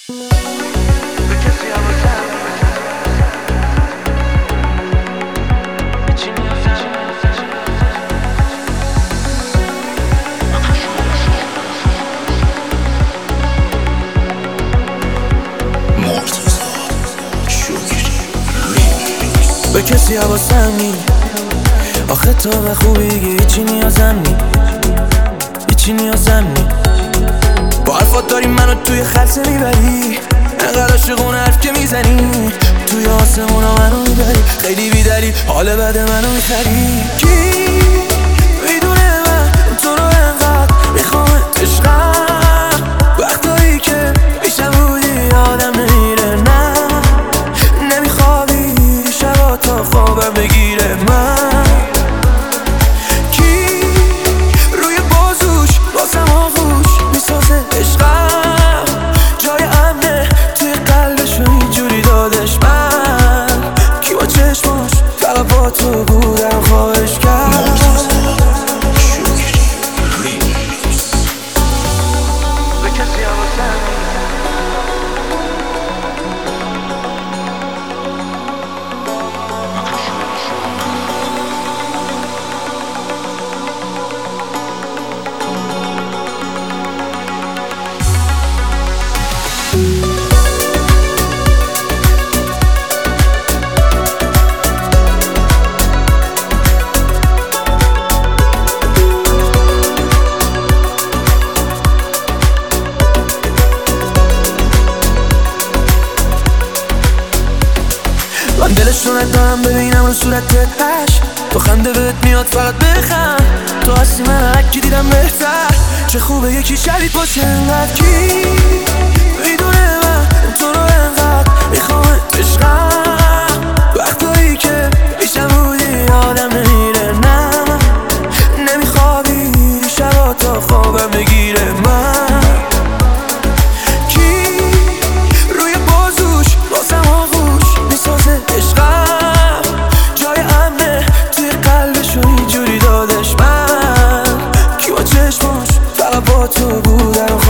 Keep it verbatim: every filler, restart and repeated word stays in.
به کسی حواسم نی آخه تو به خوبی هیچی نیازم نی هیچی نیازم نی با حرفات داری منو توی خلصه میبری انقدر عاشقون حرف که میزنی توی آسمونا منو میبری خیلی بیدری حال بد منو میخری کی میدونه من تو رو انقدر میخوام عشقم وقتایی که پیشم بودی آدم نمیره نه نمیخوابی شبا تا خوابم بگیره من کی روی بازوش بازم آغوش میسازه عشقم جای امنه توی قلبش و اینجوری دادش من کی با چشماش فقط با تو بودم خواهش کرد من دلش رو ندارم ببینم رو صورتت هش تو خنده بهت میاد فقط بخند تو هستی من هرکی دیدم بهتر چه خوبه یکی شبیه باشه انقدر کی میدونه من تو رو انقدر میخوام عشقم وقتایی که پیشم بودی آدم نمیره نه نمیخوابی شبا تا خوابم بگیره من کی روی بازوش بازم آغوش میسازه عشقم جای امنه توی قلبش و اینجوری دادش من کی با چشماش فقط با تو بودم